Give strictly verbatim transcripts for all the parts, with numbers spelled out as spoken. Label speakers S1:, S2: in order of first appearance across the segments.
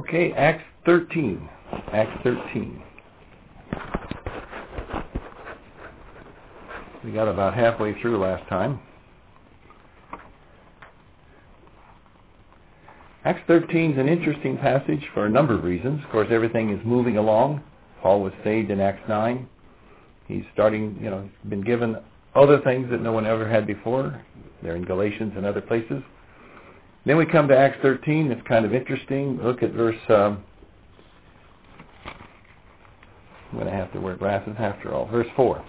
S1: Okay, Acts thirteen. Acts thirteen. We got about halfway through last time. Acts thirteen is an interesting passage for a number of reasons. Of course, everything is moving along. Paul was saved in Acts nine. He's starting, you know, he's been given other things that no one ever had before. They're in Galatians and other places. Then we come to Acts thirteen. It's kind of interesting. Look at verse... Um, I'm going to have to wear glasses after all. Verse four.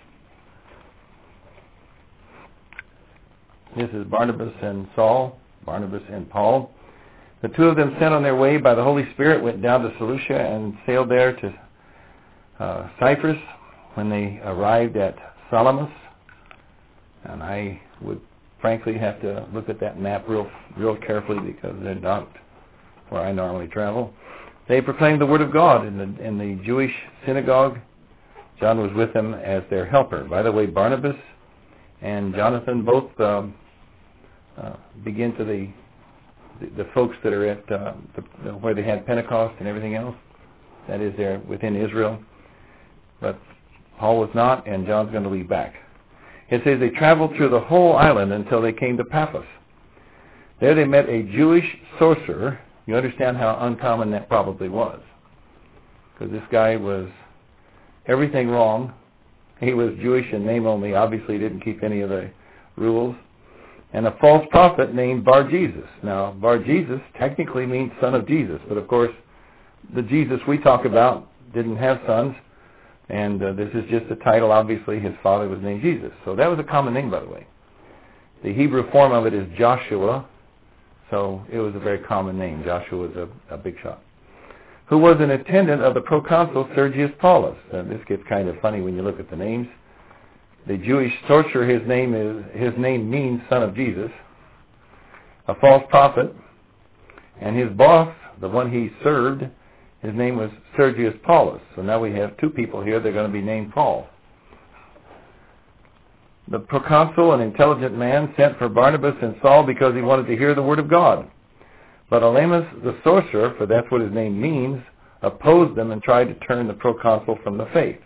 S1: This is Barnabas and Saul, Barnabas and Paul. The two of them, sent on their way by the Holy Spirit, went down to Seleucia and sailed there to uh, Cyprus. When they arrived at Salamis, and I would frankly have to look at that map real real carefully because they're not where I normally travel. They proclaimed the word of God in the in the Jewish synagogue. John was with them as their helper. By the way, Barnabas and Jonathan both um, uh, begin to the, the the folks that are at uh, the, where they had Pentecost and everything else. That is, there within Israel. But Paul was not, and John's going to leave back. It says they traveled through the whole island until they came to Paphos. There they met a Jewish sorcerer. You understand how uncommon that probably was. Because this guy was everything wrong. He was Jewish in name only. Obviously didn't keep any of the rules. And a false prophet named Bar-Jesus. Now, Bar-Jesus technically means son of Jesus. But of course, the Jesus we talk about didn't have sons. And uh, this is just a title. Obviously, his father was named Jesus. So that was a common name, by the way. The Hebrew form of it is Joshua. So it was a very common name. Joshua was a, a big shot. Who was an attendant of the proconsul Sergius Paulus. And this gets kind of funny when you look at the names. The Jewish sorcerer, his name is his name means son of Jesus. A false prophet. And his boss, the one he served, his name was Sergius Paulus. So now we have two people here. They're going to be named Paul. The proconsul, an intelligent man, sent for Barnabas and Saul because he wanted to hear the word of God. But Elymas, the sorcerer, for that's what his name means, opposed them and tried to turn the proconsul from the faith.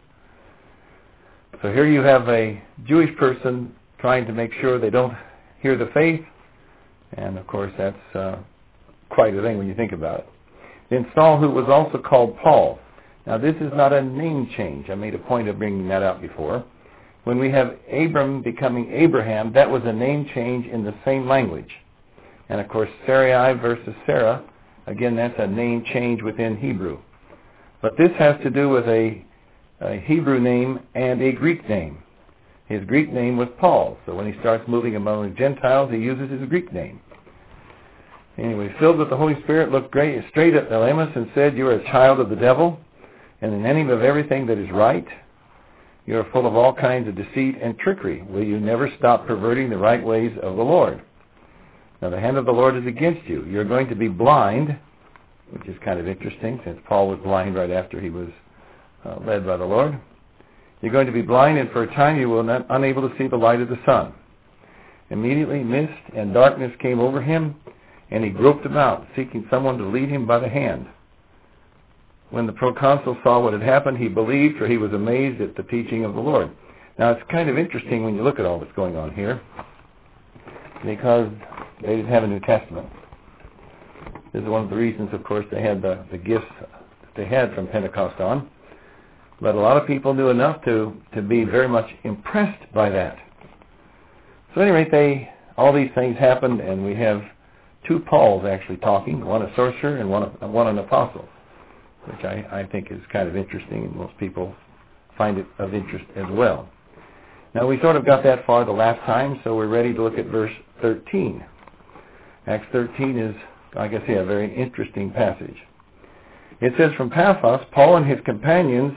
S1: So here you have a Jewish person trying to make sure they don't hear the faith. And of course that's uh, quite a thing when you think about it. Then Saul, who was also called Paul. Now this is not a name change. I made a point of bringing that out before. When we have Abram becoming Abraham, that was a name change in the same language. And of course, Sarai versus Sarah, again, that's a name change within Hebrew. But this has to do with a, a Hebrew name and a Greek name. His Greek name was Paul. So when he starts moving among the Gentiles, he uses his Greek name. Anyway, filled with the Holy Spirit, looked great, straight at Elymas and said, "You are a child of the devil, and an enemy of everything that is right. You are full of all kinds of deceit and trickery. Will you never stop perverting the right ways of the Lord? Now the hand of the Lord is against you. You're going to be blind," which is kind of interesting since Paul was blind right after he was uh, led by the Lord. "You're going to be blind, and for a time you will not unable to see the light of the sun." Immediately mist and darkness came over him, and he groped about, seeking someone to lead him by the hand. When the proconsul saw what had happened, he believed, for he was amazed at the teaching of the Lord. Now, it's kind of interesting when you look at all that's going on here, because they didn't have a New Testament. This is one of the reasons, of course, they had the, the gifts that they had from Pentecost on. But a lot of people knew enough to, to be very much impressed by that. So, at any rate, they, all these things happened, and we have two Pauls actually talking, one a sorcerer and one, a, one an apostle, which I, I think is kind of interesting, and most people find it of interest as well. Now, we sort of got that far the last time, so we're ready to look at verse thirteen. Acts thirteen is, like I say, a very interesting passage. It says, "From Paphos, Paul and his companions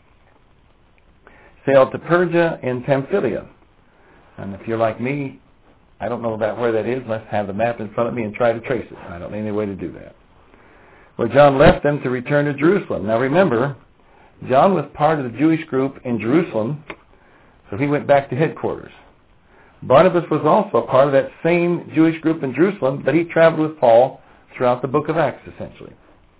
S1: sailed to Perga in Pamphylia." And if you're like me, I don't know about where that is. Let's have the map in front of me and try to trace it. I don't know any way to do that. Where John left them to return to Jerusalem. Now remember, John was part of the Jewish group in Jerusalem, so he went back to headquarters. Barnabas was also part of that same Jewish group in Jerusalem, but he traveled with Paul throughout the book of Acts, essentially.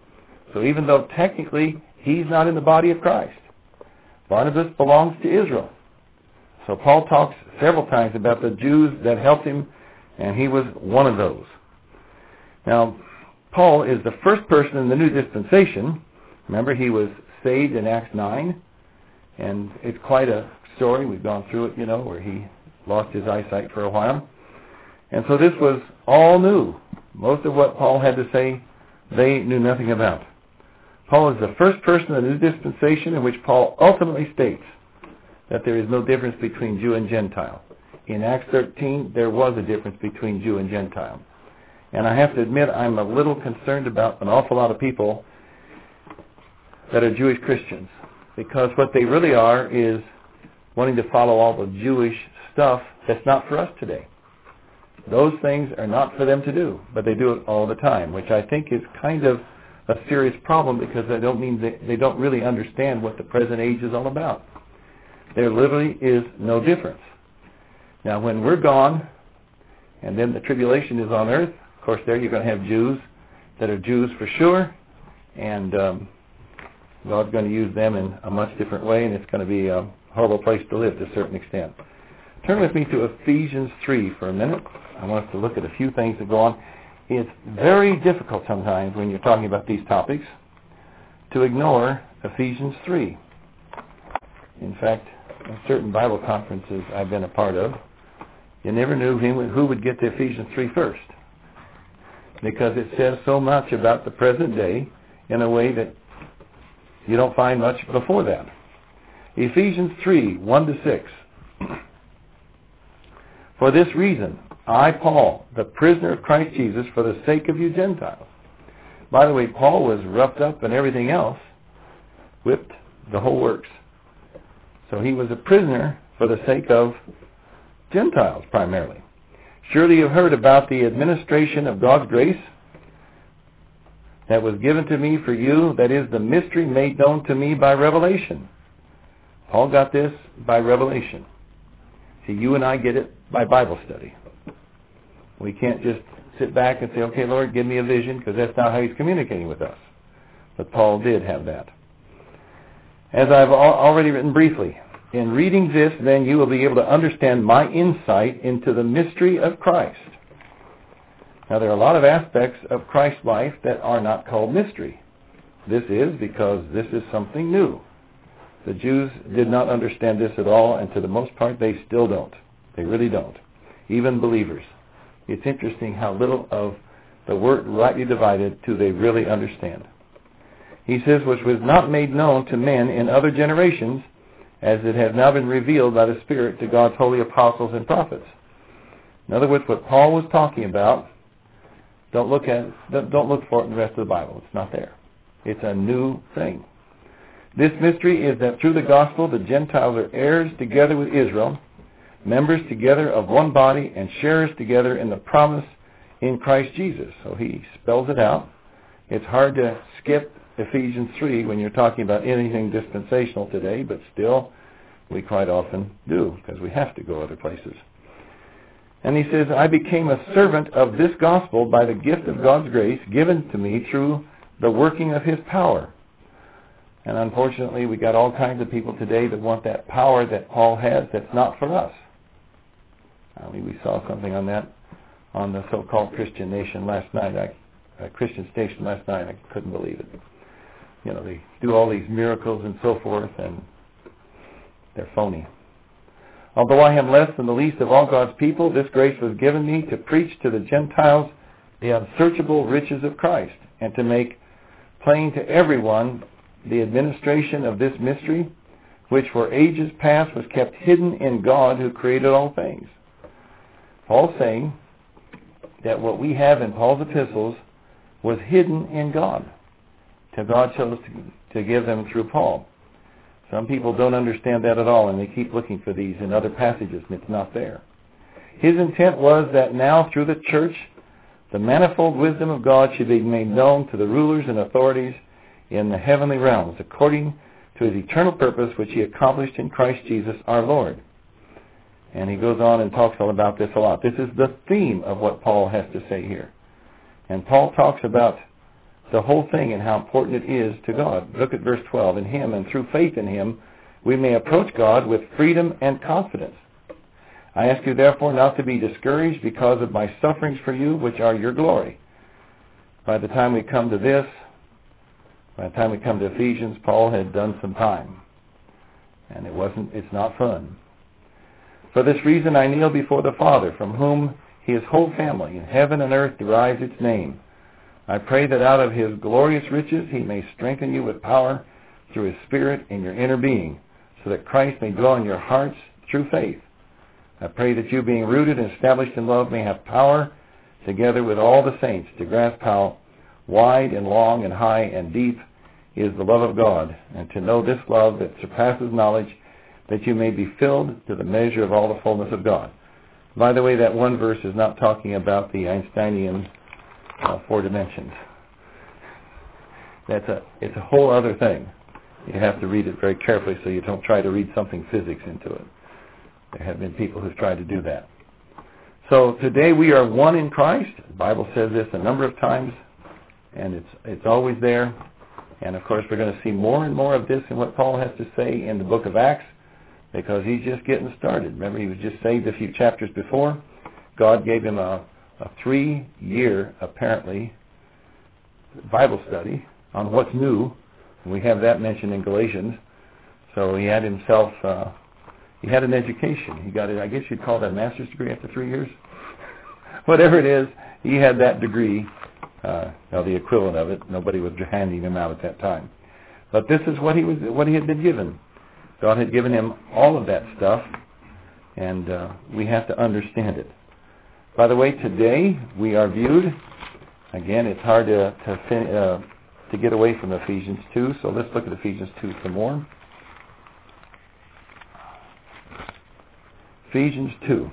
S1: So even though technically he's not in the body of Christ, Barnabas belongs to Israel. So Paul talks several times about the Jews that helped him, and he was one of those. Now, Paul is the first person in the new dispensation. Remember, he was saved in Acts nine, and it's quite a story. We've gone through it, you know, where he lost his eyesight for a while. And so this was all new. Most of what Paul had to say, they knew nothing about. Paul is the first person in the new dispensation in which Paul ultimately states that there is no difference between Jew and Gentile. In Acts thirteen, there was a difference between Jew and Gentile. And I have to admit, I'm a little concerned about an awful lot of people that are Jewish Christians, because what they really are is wanting to follow all the Jewish stuff that's not for us today. Those things are not for them to do, but they do it all the time, which I think is kind of a serious problem, because they don't mean they, they don't really understand what the present age is all about. There literally is no difference. Now, when we're gone, and then the tribulation is on earth, of course, there you're going to have Jews that are Jews for sure, and um, God's going to use them in a much different way, and it's going to be a horrible place to live to a certain extent. Turn with me to Ephesians three for a minute. I want us to look at a few things that go on. It's very difficult sometimes when you're talking about these topics to ignore Ephesians three. In fact, in certain Bible conferences I've been a part of, you never knew who would get to Ephesians three first, because it says so much about the present day in a way that you don't find much before that. Ephesians three, one to six. For this reason, I, Paul, the prisoner of Christ Jesus, for the sake of you Gentiles. By the way, Paul was roughed up and everything else, whipped, the whole works. So he was a prisoner for the sake of Gentiles primarily. Surely you have heard about the administration of God's grace that was given to me for you, that is the mystery made known to me by revelation. Paul got this by revelation. See, you and I get it by Bible study. We can't just sit back and say, okay, Lord, give me a vision, because that's not how he's communicating with us. But Paul did have that. As I've already written briefly, in reading this, then you will be able to understand my insight into the mystery of Christ. Now, there are a lot of aspects of Christ's life that are not called mystery. This is because this is something new. The Jews did not understand this at all, and to the most part, they still don't. They really don't. Even believers. It's interesting how little of the word rightly divided do they really understand. He says, which was not made known to men in other generations, as it has now been revealed by the Spirit to God's holy apostles and prophets. In other words, what Paul was talking about, don't look at it, don't look for it in the rest of the Bible. It's not there. It's a new thing. This mystery is that through the gospel, the Gentiles are heirs together with Israel, members together of one body, and sharers together in the promise in Christ Jesus. So he spells it out. It's hard to skip Ephesians three when you're talking about anything dispensational today, but still, we quite often do, because we have to go other places. And he says, I became a servant of this gospel by the gift of God's grace given to me through the working of his power. And unfortunately, we got all kinds of people today that want that power that Paul has that's not for us. I mean, we saw something on that on the so-called Christian Nation last night, I, uh, Christian Station last night. I couldn't believe it. You know, they do all these miracles and so forth, and they're phony. Although I am less than the least of all God's people, this grace was given me to preach to the Gentiles the unsearchable riches of Christ, and to make plain to everyone the administration of this mystery, which for ages past was kept hidden in God who created all things. Paul's saying that what we have in Paul's epistles was hidden in God, till God chose to, to give them through Paul. Some people don't understand that at all, and they keep looking for these in other passages, and it's not there. His intent was that now, through the church, the manifold wisdom of God should be made known to the rulers and authorities in the heavenly realms, according to his eternal purpose, which he accomplished in Christ Jesus our Lord. And he goes on and talks all about this a lot. This is the theme of what Paul has to say here. And Paul talks about the whole thing and how important it is to God. Look at verse twelve. In him and through faith in him, we may approach God with freedom and confidence. I ask you therefore not to be discouraged because of my sufferings for you, which are your glory. By the time we come to this, by the time we come to Ephesians, Paul had done some time. And it wasn't, it's not fun. For this reason I kneel before the Father, from whom his whole family in heaven and earth derives its name. I pray that out of his glorious riches he may strengthen you with power through his Spirit in your inner being, so that Christ may dwell in your hearts through faith. I pray that you, being rooted and established in love, may have power, together with all the saints, to grasp how wide and long and high and deep is the love of God, and to know this love that surpasses knowledge, that you may be filled to the measure of all the fullness of God. By the way, that one verse is not talking about the Einsteinian uh, four dimensions. That's a, it's a whole other thing. You have to read it very carefully so you don't try to read something physics into it. There have been people who've tried to do that. So today we are one in Christ. The Bible says this a number of times, and it's it's always there. And of course we're going to see more and more of this in what Paul has to say in the book of Acts, because he's just getting started. Remember, he was just saved a few chapters before. God gave him a, a three-year, apparently, Bible study on what's new. And we have that mentioned in Galatians. So he had himself, uh, he had an education. He got it, I guess you'd call that a master's degree after three years. Whatever it is, he had that degree, uh, or the equivalent of it. Nobody was handing him out at that time. But this is what he was, what he had been given. God had given him all of that stuff, and uh, we have to understand it. By the way, today we are viewed, again, it's hard to to, fin- uh, to get away from Ephesians two, so let's look at Ephesians two some more. Ephesians two.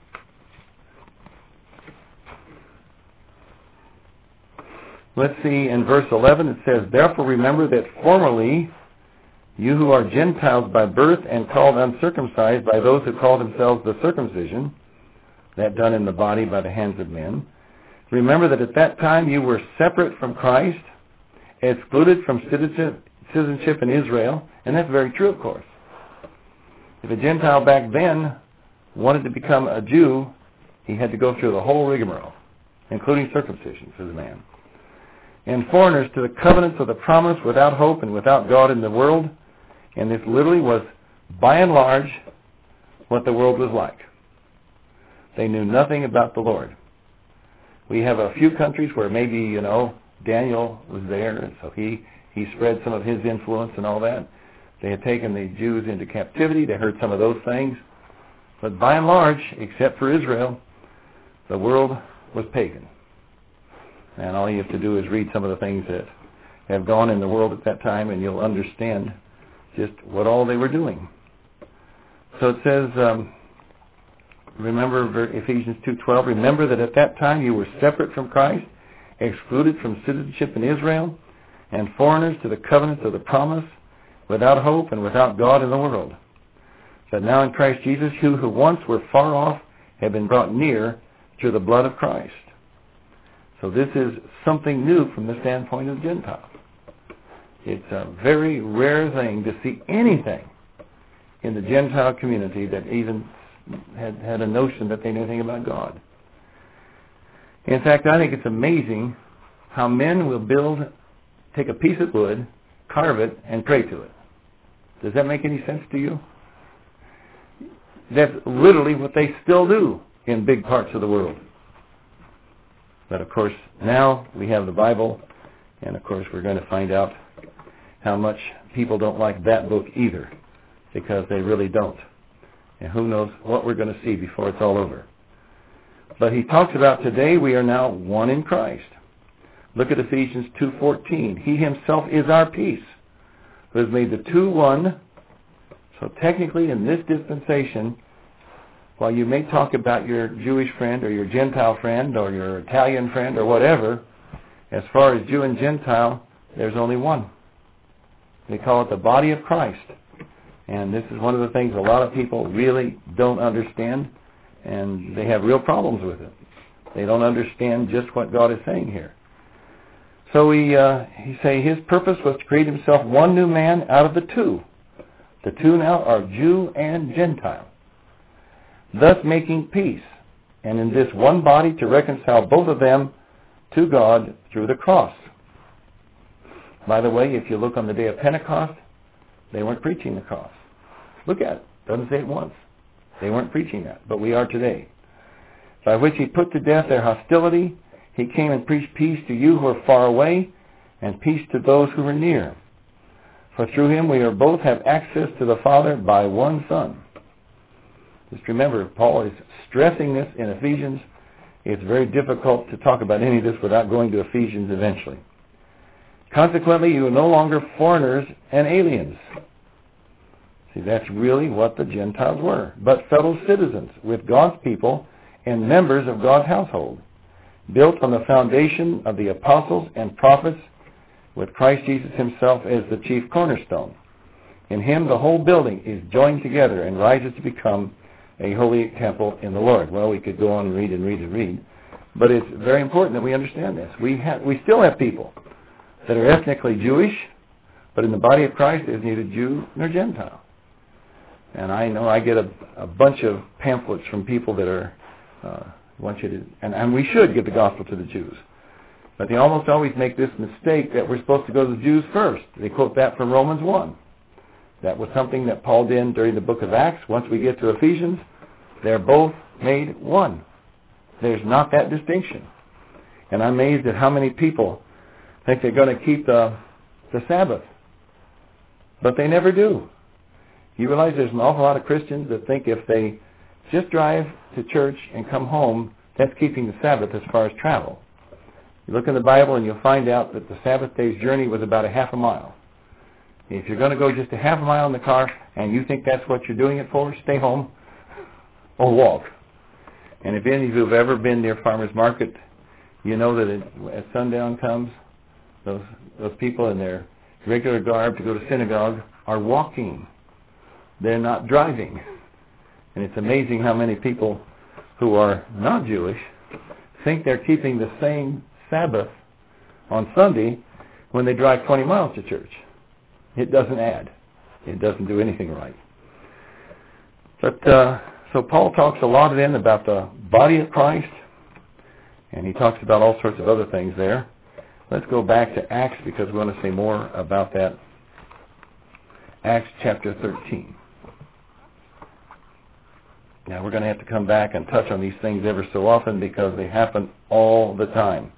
S1: Let's see, in verse eleven it says, therefore remember that formerly you who are Gentiles by birth and called uncircumcised by those who call themselves the circumcision, that done in the body by the hands of men, remember that at that time you were separate from Christ, excluded from citizenship in Israel, and that's very true, of course. If a Gentile back then wanted to become a Jew, he had to go through the whole rigmarole, including circumcision for the man. And foreigners to the covenants of the promise, without hope and without God in the world. And this literally was, by and large, what the world was like. They knew nothing about the Lord. We have a few countries where maybe, you know, Daniel was there, and so he, he spread some of his influence and all that. They had taken the Jews into captivity. They heard some of those things. But by and large, except for Israel, the world was pagan. And all you have to do is read some of the things that have gone in the world at that time, and you'll understand just what all they were doing. So it says, um, remember Ephesians two twelve, remember that at that time you were separate from Christ, excluded from citizenship in Israel, and foreigners to the covenants of the promise, without hope and without God in the world. But now in Christ Jesus, you who once were far off have been brought near through the blood of Christ. So this is something new from the standpoint of Gentiles. It's a very rare thing to see anything in the Gentile community that even had, had a notion that they knew anything about God. In fact, I think it's amazing how men will build, take a piece of wood, carve it, and pray to it. Does that make any sense to you? That's literally what they still do in big parts of the world. But of course, now we have the Bible, and of course we're going to find out how much people don't like that book either, because they really don't. And who knows what we're going to see before it's all over. But he talks about today we are now one in Christ. Look at Ephesians two fourteen. He himself is our peace, who has made the two one. So technically in this dispensation, while you may talk about your Jewish friend or your Gentile friend or your Italian friend or whatever, as far as Jew and Gentile, there's only one. They call it the body of Christ. And this is one of the things a lot of people really don't understand, and they have real problems with it. They don't understand just what God is saying here. So he, uh, he say his purpose was to create himself one new man out of the two. The two now are Jew and Gentile, thus making peace, and in this one body to reconcile both of them to God through the cross. By the way, if you look on the day of Pentecost, they weren't preaching the cross. Look at it. Doesn't say it once. They weren't preaching that, but we are today. By which he put to death their hostility. He came and preached peace to you who are far away, and peace to those who are near. For through him we are both have access to the Father by one Son. Just remember, Paul is stressing this in Ephesians. It's very difficult to talk about any of this without going to Ephesians eventually. Consequently, you are no longer foreigners and aliens. See, that's really what the Gentiles were, but fellow citizens with God's people and members of God's household, built on the foundation of the apostles and prophets, with Christ Jesus himself as the chief cornerstone. In him the whole building is joined together and rises to become a holy temple in the Lord. Well, we could go on and read and read and read, but it's very important that we understand this. We have, we still have people that are ethnically Jewish, but in the body of Christ there's neither Jew nor Gentile. And I know I get a, a bunch of pamphlets from people that are uh, want you to, and, and we should give the gospel to the Jews. But they almost always make this mistake that we're supposed to go to the Jews first. They quote that from Romans one. That was something that Paul did during the book of Acts. Once we get to Ephesians, they're both made one. There's not that distinction. And I'm amazed at how many people think they're going to keep the, the Sabbath. But they never do. You realize there's an awful lot of Christians that think if they just drive to church and come home, that's keeping the Sabbath as far as travel. You look in the Bible and you'll find out that the Sabbath day's journey was about a half a mile. If you're going to go just a half a mile in the car and you think that's what you're doing it for, stay home or walk. And if any of you have ever been near Farmer's Market, you know that it, as sundown comes, those those people in their regular garb to go to synagogue are walking. They're not driving. And it's amazing how many people who are not Jewish think they're keeping the same Sabbath on Sunday when they drive twenty miles to church. It doesn't add. It doesn't do anything right. But uh, so Paul talks a lot then about the body of Christ, and he talks about all sorts of other things there. Let's go back to Acts because we want to say more about that. Acts chapter thirteen. Now we're going to have to come back and touch on these things ever so often because they happen all the time.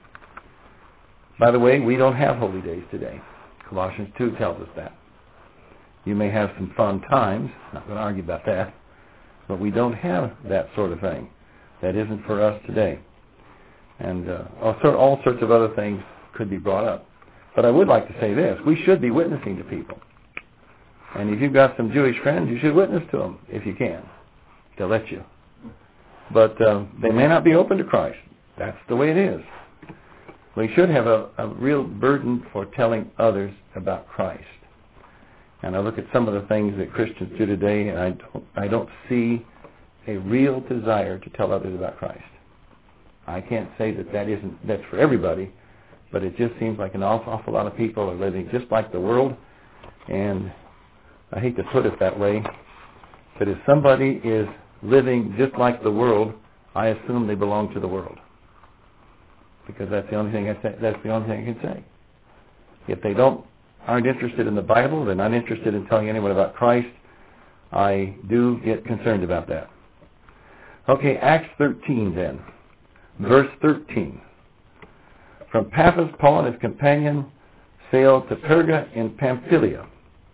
S1: By the way, we don't have holy days today. Colossians two tells us that. You may have some fun times, not going to argue about that, but we don't have that sort of thing. That isn't for us today. And uh, all sorts of other things could be brought up. But I would like to say this. We should be witnessing to people. And if you've got some Jewish friends, you should witness to them if you can. They'll let you. But uh, they may not be open to Christ. That's the way it is. We should have a, a real burden for telling others about Christ. And I look at some of the things that Christians do today, and I don't, I don't see a real desire to tell others about Christ. I can't say that that isn't that's for everybody, but it just seems like an awful, awful lot of people are living just like the world. And I hate to put it that way, but if somebody is living just like the world, I assume they belong to the world. Because that's the only thing I say, that's the only thing I can say. If they don't aren't interested in the Bible, they're not interested in telling anyone about Christ, I do get concerned about that. Okay, Acts thirteen then. Verse thirteen. From Paphos, Paul and his companion sailed to Perga in Pamphylia,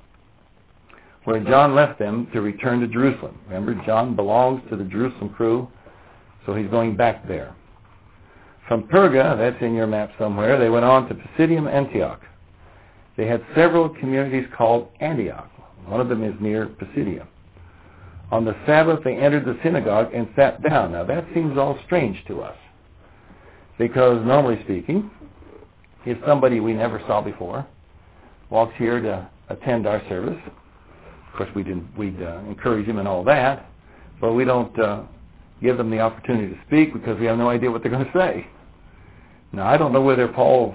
S1: where John left them to return to Jerusalem. Remember, John belongs to the Jerusalem crew, so he's going back there. From Perga, that's in your map somewhere, they went on to Pisidium, Antioch. They had several communities called Antioch. One of them is near Pisidium. On the Sabbath, they entered the synagogue and sat down. Now, that seems all strange to us, because normally speaking, if somebody we never saw before walks here to attend our service, of course, we'd, we'd uh, encourage them and all that, but we don't uh, give them the opportunity to speak because we have no idea what they're going to say. Now, I don't know whether Paul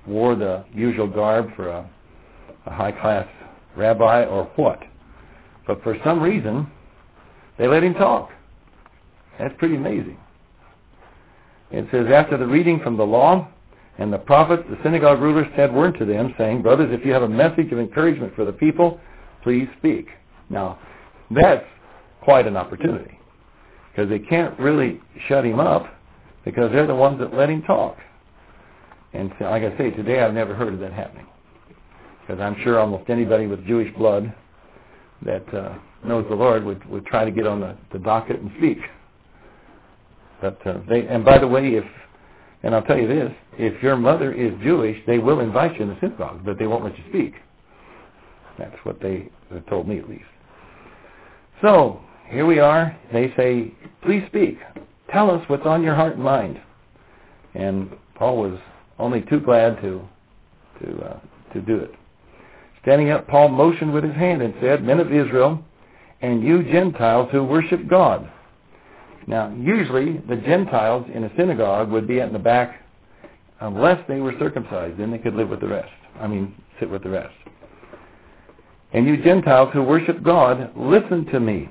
S1: wore the usual garb for a, a high-class rabbi or what. But for some reason, they let him talk. That's pretty amazing. It says, after the reading from the law and the prophets, the synagogue rulers said word to them, saying, brothers, if you have a message of encouragement for the people, please speak. Now, that's quite an opportunity, because they can't really shut him up, because they're the ones that let him talk. And so, like I say, today I've never heard of that happening, because I'm sure almost anybody with Jewish blood that uh, knows the Lord would, would try to get on the, the docket and speak. But uh, they, and by the way, if, and I'll tell you this, if your mother is Jewish, they will invite you in the synagogue, but they won't let you speak. That's what they, they told me, at least. So, here we are. They say, please speak. Tell us what's on your heart and mind. And Paul was only too glad to to uh, to do it. Standing up, Paul motioned with his hand and said, men of Israel, and you Gentiles who worship God. Now, usually the Gentiles in a synagogue would be at the back unless they were circumcised. Then they could live with the rest. I mean, sit with the rest. And you Gentiles who worship God, listen to me.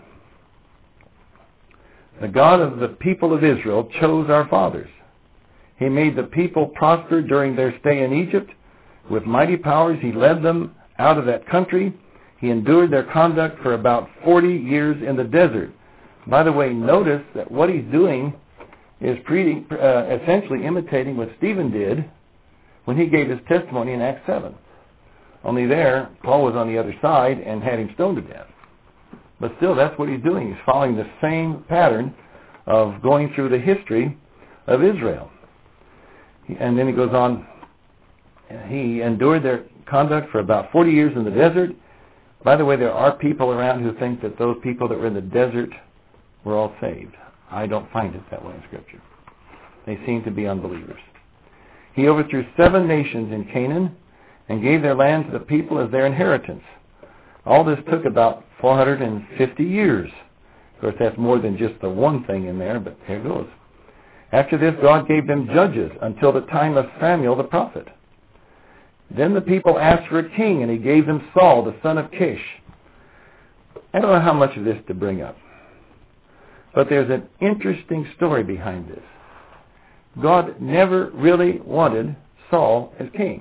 S1: The God of the people of Israel chose our fathers. He made the people prosper during their stay in Egypt. With mighty powers, he led them out of that country. He endured their conduct for about forty years in the desert. By the way, notice that what he's doing is pretty, uh, essentially imitating what Stephen did when he gave his testimony in Acts seven. Only there, Paul was on the other side and had him stoned to death. But still, that's what he's doing. He's following the same pattern of going through the history of Israel. And then he goes on, he endured their conduct for about forty years in the desert. By the way, there are people around who think that those people that were in the desert were all saved. I don't find it that way in Scripture. They seem to be unbelievers. He overthrew seven nations in Canaan and gave their land to the people as their inheritance. All this took about four hundred fifty years. Of course, that's more than just the one thing in there, but here goes. After this, God gave them judges until the time of Samuel the prophet. Then the people asked for a king, and he gave them Saul, the son of Kish. I don't know how much of this to bring up, but there's an interesting story behind this. God never really wanted Saul as king.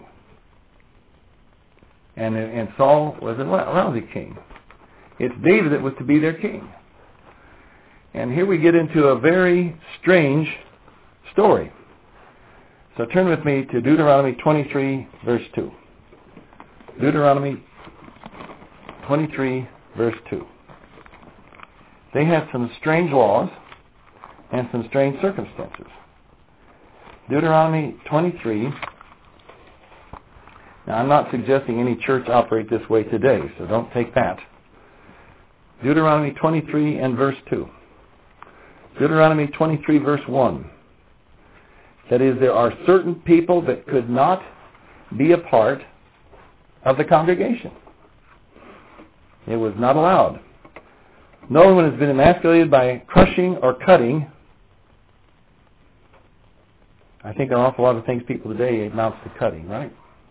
S1: And, and Saul was a lousy king. It's David that was to be their king. And here we get into a very strange story. So turn with me to Deuteronomy twenty-three, verse two. Deuteronomy twenty-three, verse two. They had some strange laws and some strange circumstances. Deuteronomy twenty-three. Now, I'm not suggesting any church operate this way today, so don't take that. Deuteronomy twenty-three and verse two. Deuteronomy twenty-three, verse one. That is, there are certain people that could not be a part of the congregation. It was not allowed. No one has been emasculated by crushing or cutting. I think an awful lot of things people today amounts to cutting, right?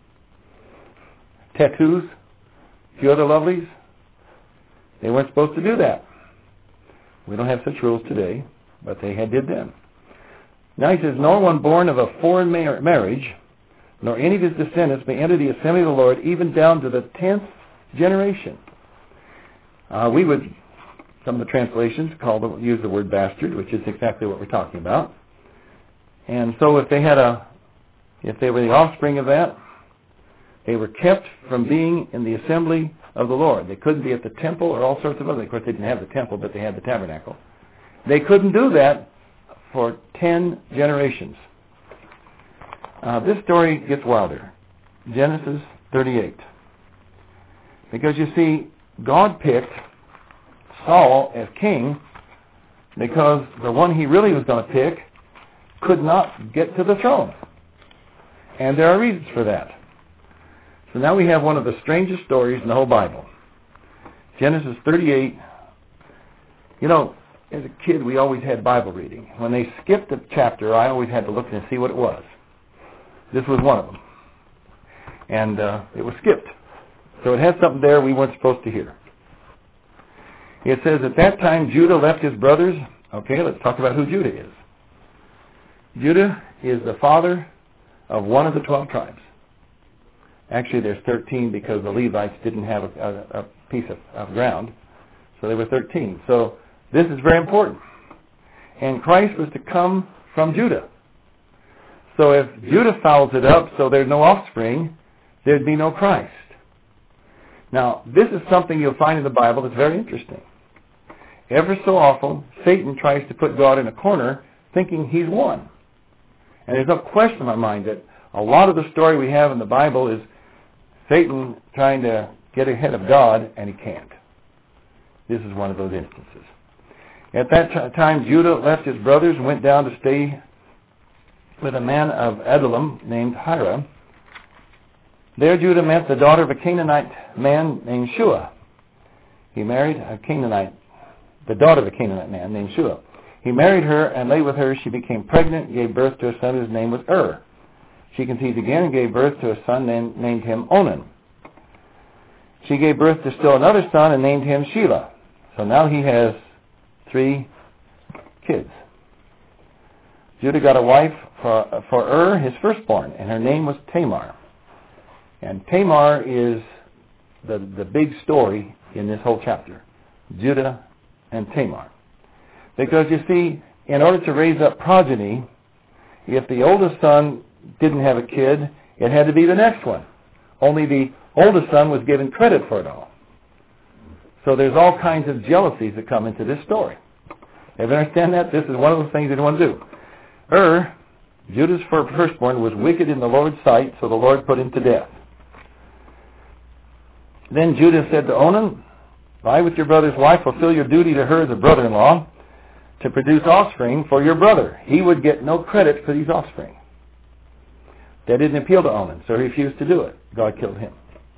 S1: Tattoos, a few other lovelies. They weren't supposed to do that. We don't have such rules today, but they had did then. Now he says, no one born of a foreign mar- marriage, nor any of his descendants may enter the assembly of the Lord, even down to the tenth generation. Uh, we would, some of the translations call the, use the word bastard, which is exactly what we're talking about. And so if they had a, if they were the offspring of that, they were kept from being in the assembly of the Lord. They couldn't be at the temple or all sorts of other. Of course, they didn't have the temple, but they had the tabernacle. They couldn't do that for ten generations. Uh, this story gets wilder. Genesis thirty-eight. Because you see, God picked Saul as king because the one he really was going to pick could not get to the throne. And there are reasons for that. So now we have one of the strangest stories in the whole Bible. Genesis thirty-eight. You know, as a kid, we always had Bible reading. When they skipped a chapter, I always had to look and see what it was. This was one of them. And uh, it was skipped. So it had something there we weren't supposed to hear. It says, at that time Judah left his brothers. Okay, let's talk about who Judah is. Judah is the father of one of the twelve tribes. Actually, there's thirteen because the Levites didn't have a, a, a piece of, of ground. So there were thirteen. So this is very important. And Christ was to come from Judah. So if Judah fouls it up so there's no offspring, there'd be no Christ. Now, this is something you'll find in the Bible that's very interesting. Ever so often, Satan tries to put God in a corner thinking he's won. And there's no question in my mind that a lot of the story we have in the Bible is Satan trying to get ahead of God, and he can't. This is one of those instances. At that t- time, Judah left his brothers and went down to stay with a man of Adullam named Hira. There Judah met the daughter of a Canaanite man named Shua. He married a Canaanite, the daughter of a Canaanite man named Shua. He married her and lay with her. She became pregnant and gave birth to a son whose name was Ur. She conceived again and gave birth to a son named, named him Onan. She gave birth to still another son and named him Shelah. So now he has three kids. Judah got a wife for, for Ur, his firstborn, and her name was Tamar. And Tamar is the, the big story in this whole chapter. Judah and Tamar. Because you see, in order to raise up progeny, if the oldest son didn't have a kid, it had to be the next one. Only the oldest son was given credit for it all. So there's all kinds of jealousies that come into this story. If you understand that, this is one of those things you don't want to do. Ur, Judah's firstborn, was wicked in the Lord's sight, so the Lord put him to death. Then Judah said to Onan, lie with your brother's wife, fulfill your duty to her as a brother-in-law, to produce offspring for your brother. He would get no credit for these offspring. That didn't appeal to Onan, so he refused to do it. God killed him.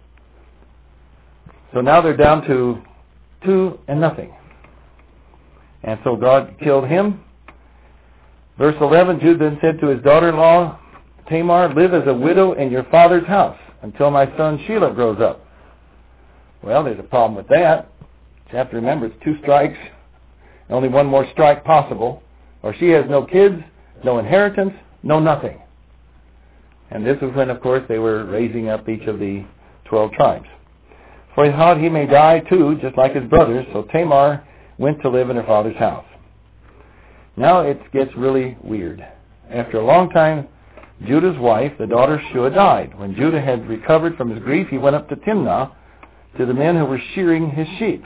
S1: So now they're down to two and nothing. And so God killed him. Verse eleven, Judah then said to his daughter-in-law, Tamar, live as a widow in your father's house until my son Shelah grows up. Well, there's a problem with that. You have to remember it's two strikes, only one more strike possible, or she has no kids, no inheritance, no nothing. And this is when, of course, they were raising up each of the twelve tribes. For he thought he may die too, just like his brothers, so Tamar went to live in her father's house. Now it gets really weird. After a long time, Judah's wife, the daughter Shua, died. When Judah had recovered from his grief, he went up to Timnah to the men who were shearing his sheep.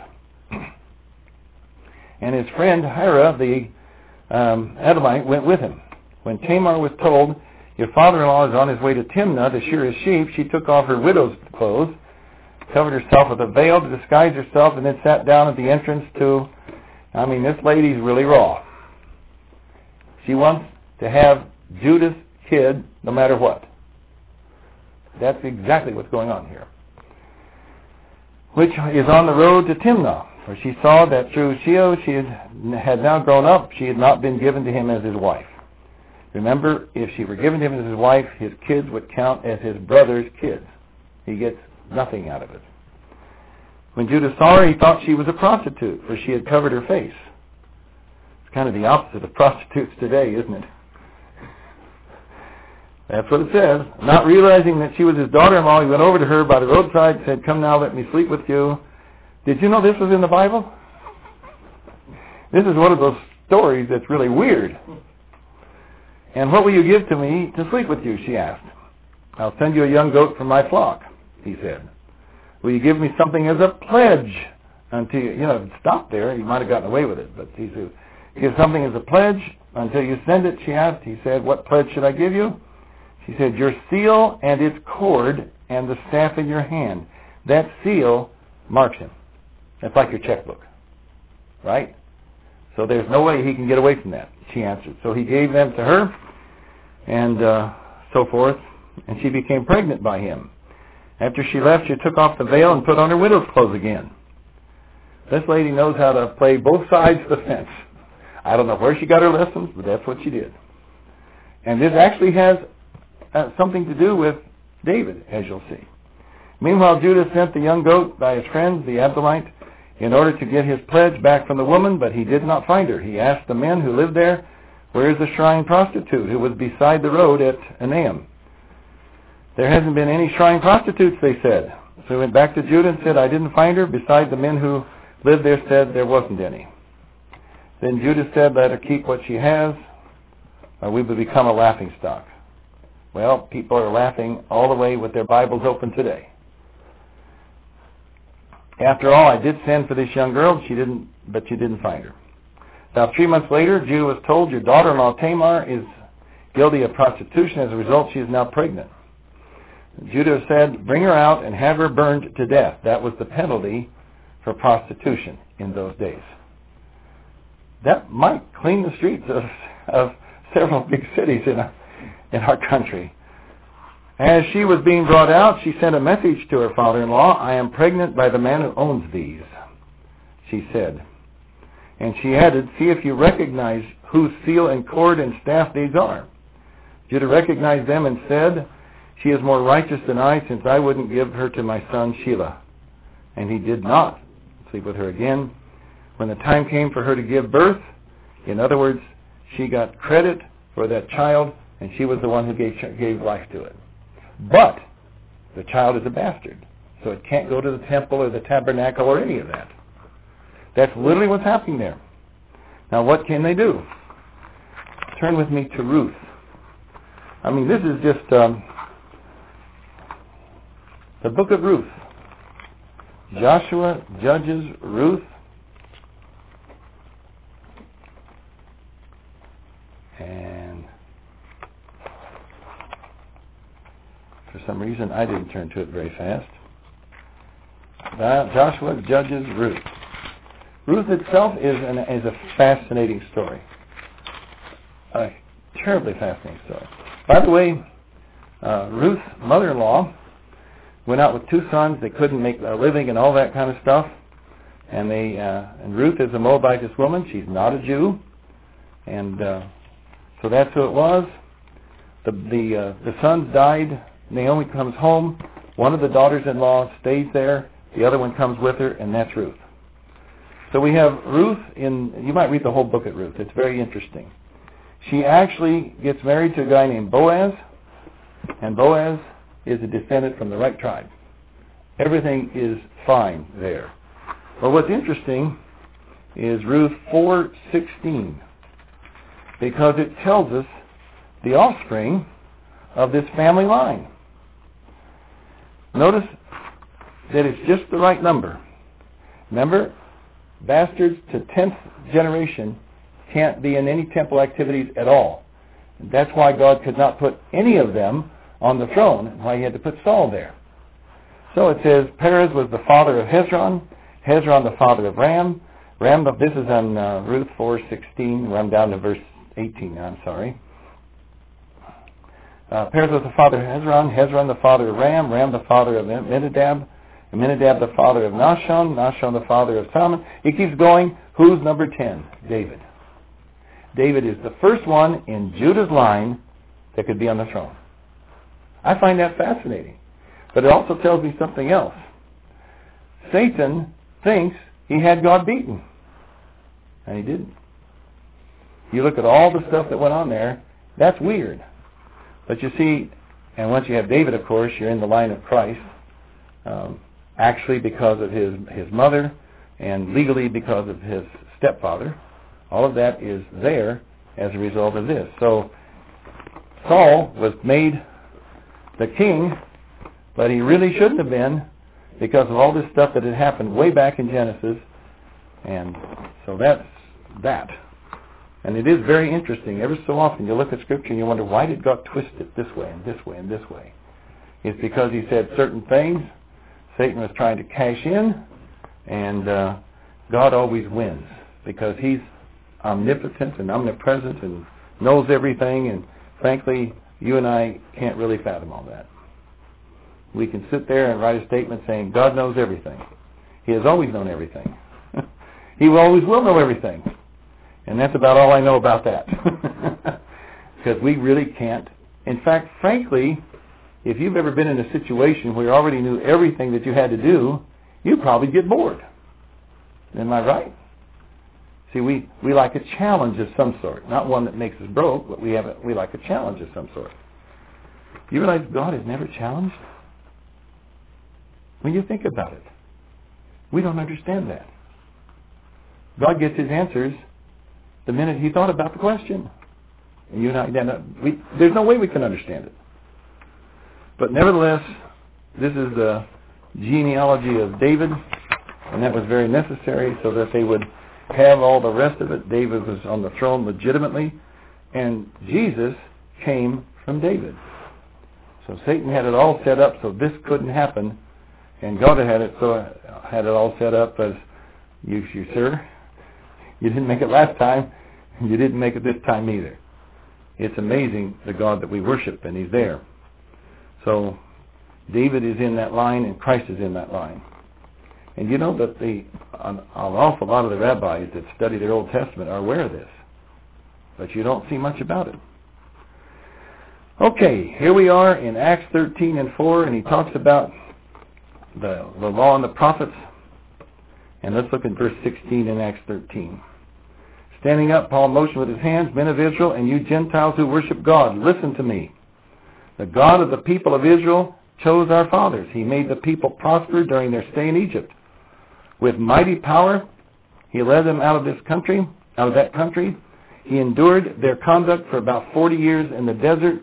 S1: And his friend Hira, the um, Adamite, went with him. When Tamar was told, your father-in-law is on his way to Timnah to shear his sheep, she took off her widow's clothes, covered herself with a veil to disguise herself, and then sat down at the entrance to, I mean, this lady's really raw. She wants to have Judah's kid no matter what. That's exactly what's going on here. Which is on the road to Timnah, for she saw that through Sheol she had now grown up, she had not been given to him as his wife. Remember, if she were given to him as his wife, his kids would count as his brother's kids. He gets nothing out of it. When Judah saw her, he thought she was a prostitute, for she had covered her face. It's kind of the opposite of prostitutes today, isn't it? That's what it says. Not realizing that she was his daughter-in-law, he went over to her by the roadside and said, come now, let me sleep with you. Did you know this was in the Bible? This is one of those stories that's really weird. And what will you give to me to sleep with you, she asked. I'll send you a young goat from my flock, he said. Will you give me something as a pledge until you, you know, stop there. He might have gotten away with it, but he said, give something as a pledge until you send it, she asked. He said, what pledge should I give you? She said, your seal and its cord and the staff in your hand. That seal marks him. That's like your checkbook, right? So there's no way he can get away from that, she answered. So he gave them to her and uh, so forth, and she became pregnant by him. After she left, she took off the veil and put on her widow's clothes again. This lady knows how to play both sides of the fence. I don't know where she got her lessons, but that's what she did. And this actually has uh, something to do with David, as you'll see. Meanwhile, Judah sent the young goat by his friends, the Absalomite, in order to get his pledge back from the woman, but he did not find her. He asked the men who lived there, "Where is the shrine prostitute who was beside the road at Enaim?" "There hasn't been any shrine prostitutes," they said. So he went back to Judah and said, "I didn't find her." Besides, the men who lived there said there wasn't any. Then Judah said, "Let her keep what she has, or we will become a laughingstock." Well, people are laughing all the way with their Bibles open today. "After all, I did send for this young girl, she didn't, but you didn't find her." Now, three months later, Judah was told, "Your daughter-in-law Tamar is guilty of prostitution. As a result, she is now pregnant." Judah said, "Bring her out and have her burned to death." That was the penalty for prostitution in those days. That might clean the streets of, of several big cities in, a, in our country. As she was being brought out, she sent a message to her father-in-law, "I am pregnant by the man who owns these," she said. And she added, "See if you recognize whose seal and cord and staff these are." Judah recognized them and said, "She is more righteous than I, since I wouldn't give her to my son Shelah." And he did not sleep with her again. When the time came for her to give birth, in other words, she got credit for that child, and she was the one who gave, gave life to it. But the child is a bastard, so it can't go to the temple or the tabernacle or any of that. That's literally what's happening there. Now, what can they do? Turn with me to Ruth. I mean, this is just um, the book of Ruth. Joshua, Judges, Ruth. And for some reason, I didn't turn to it very fast. Joshua, Judges, Ruth. Ruth itself is, an, is a fascinating story. A terribly fascinating story. By the way, uh, Ruth's mother-in-law went out with two sons. They couldn't make a living and all that kind of stuff. And they uh, and Ruth is a Moabitess woman. She's not a Jew. And uh, so that's who it was. The the, uh, the sons died. Naomi comes home. One of the daughters-in-law stays there. The other one comes with her, and that's Ruth. So we have Ruth in, you might read the whole book at Ruth. It's very interesting. She actually gets married to a guy named Boaz, and Boaz is a descendant from the right tribe. Everything is fine there. But what's interesting is Ruth four sixteen, because it tells us the offspring of this family line. Notice that it's just the right number. Remember, bastards to tenth generation can't be in any temple activities at all. And that's why God could not put any of them on the throne, why he had to put Saul there. So it says, Perez was the father of Hezron, Hezron the father of Ram. Ram, this is on uh, Ruth four sixteen, run down to verse eighteen, I'm sorry. Uh, Perez was the father of Hezron, Hezron the father of Ram, Ram the father of Amminadab, Amminadab the father of Nahshon, Nahshon the father of Salmon. It keeps going. Who's number ten? David. David is the first one in Judah's line that could be on the throne. I find that fascinating. But it also tells me something else. Satan thinks he had God beaten. And he didn't. You look at all the stuff that went on there, that's weird. But you see, and once you have David, of course, you're in the line of Christ. Um, actually because of his, his mother, and legally because of his stepfather. All of that is there as a result of this. So Saul was made the king, but he really shouldn't have been because of all this stuff that had happened way back in Genesis. And so that's that. And it is very interesting. Every so often you look at Scripture and you wonder, why did God twist it this way and this way and this way? It's because he said certain things. Satan was trying to cash in, and uh, God always wins because he's omnipotent and omnipresent and knows everything, and frankly, you and I can't really fathom all that. We can sit there and write a statement saying, God knows everything. He has always known everything. He will always will know everything. And that's about all I know about that. Because we really can't. In fact, frankly, if you've ever been in a situation where you already knew everything that you had to do, you'd probably get bored. Am I right? See, we, we like a challenge of some sort. Not one that makes us broke, but we have a, we like a challenge of some sort. You realize God is never challenged? When you think about it, we don't understand that. God gets his answers the minute he thought about the question. And you and I, we, there's no way we can understand it. But nevertheless, this is the genealogy of David, and that was very necessary so that they would have all the rest of it. David was on the throne legitimately, and Jesus came from David. So Satan had it all set up so this couldn't happen, and God had it so had it all set up as you, you sir, you didn't make it last time, and you didn't make it this time either. It's amazing the God that we worship, and he's there. So David is in that line, and Christ is in that line. And you know that the an, an awful lot of the rabbis that study their Old Testament are aware of this, but you don't see much about it. Okay, here we are in Acts thirteen and four, and he talks about the, the law and the prophets. And let's look at verse sixteen in Acts thirteen. Standing up, Paul motioned with his hands, men of Israel, and you Gentiles who worship God, listen to me. The God of the people of Israel chose our fathers. He made the people prosper during their stay in Egypt. With mighty power, he led them out of this country, out of that country. He endured their conduct for about forty years in the desert.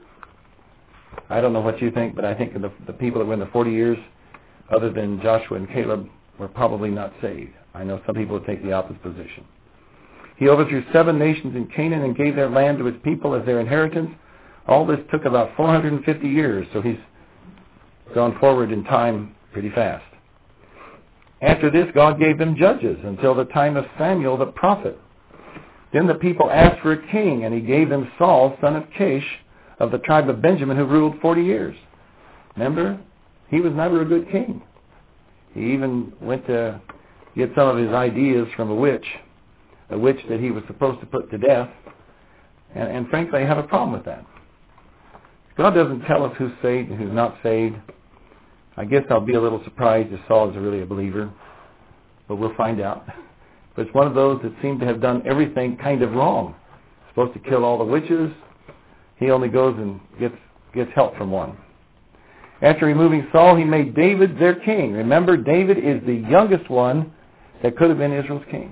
S1: I don't know what you think, but I think the, the people that were in the forty years, other than Joshua and Caleb, were probably not saved. I know some people would take the opposite position. He overthrew seven nations in Canaan and gave their land to his people as their inheritance. All this took about four hundred fifty years, so he's gone forward in time pretty fast. After this, God gave them judges until the time of Samuel the prophet. Then the people asked for a king, and he gave them Saul, son of Kish, of the tribe of Benjamin, who ruled forty years. Remember, he was never a good king. He even went to get some of his ideas from a witch, a witch that he was supposed to put to death. And, and frankly, I have a problem with that. God doesn't tell us who's saved and who's not saved. I guess I'll be a little surprised if Saul is really a believer, but we'll find out. But it's one of those that seem to have done everything kind of wrong. Supposed to kill all the witches. He only goes and gets gets help from one. After removing Saul, he made David their king. Remember, David is the youngest one that could have been Israel's king.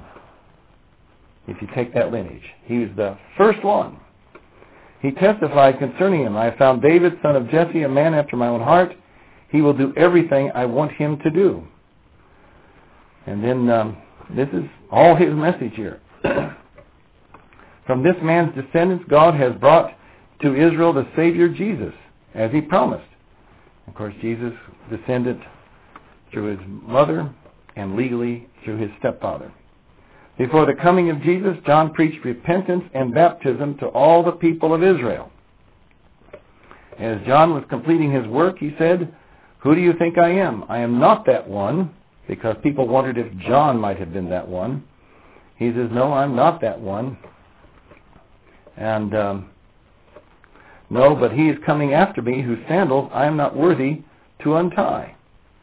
S1: If you take that lineage. He was the first one. He testified concerning him, I have found David, son of Jesse, a man after my own heart. He will do everything I want him to do. And then um, this is all his message here. From this man's descendants, God has brought to Israel the Savior Jesus, as he promised. Of course, Jesus descended through his mother and legally through his stepfather. Before the coming of Jesus, John preached repentance and baptism to all the people of Israel. As John was completing his work, he said, who do you think I am? I am not that one, because people wondered if John might have been that one. He says, no, I'm not that one. And, um, no, but he is coming after me, whose sandals I am not worthy to untie.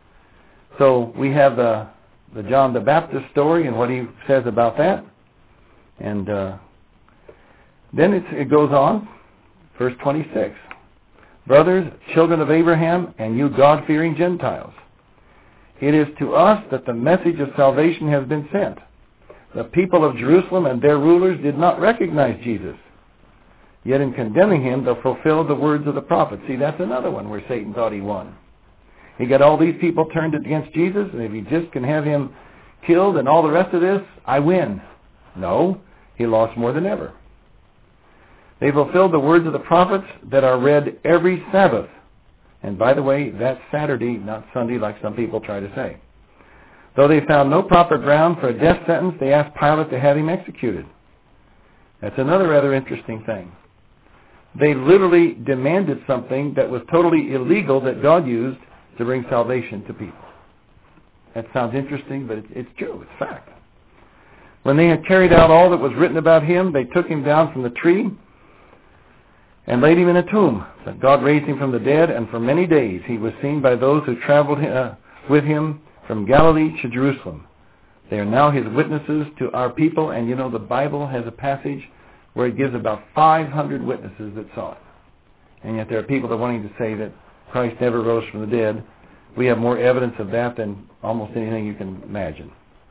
S1: So we have the, the John the Baptist story and what he says about that. And uh, then it's, it goes on, verse twenty-six. Brothers, children of Abraham, and you God-fearing Gentiles, it is to us that the message of salvation has been sent. The people of Jerusalem and their rulers did not recognize Jesus. Yet in condemning him, they fulfilled the words of the prophet. See, that's another one where Satan thought he won. He got all these people turned against Jesus, and if he just can have him killed and all the rest of this, I win. No, he lost more than ever. They fulfilled the words of the prophets that are read every Sabbath. And by the way, that's Saturday, not Sunday, like some people try to say. Though they found no proper ground for a death sentence, they asked Pilate to have him executed. That's another rather interesting thing. They literally demanded something that was totally illegal that God used to bring salvation to people. That sounds interesting, but it's true. It's fact. When they had carried out all that was written about him, they took him down from the tree. and laid him in a tomb. But God raised him from the dead, and for many days he was seen by those who traveled uh, with him from Galilee to Jerusalem. They are now his witnesses to our people, and you know the Bible has a passage where it gives about five hundred witnesses that saw it. And yet there are people that are wanting to say that Christ never rose from the dead. We have more evidence of that than almost anything you can imagine.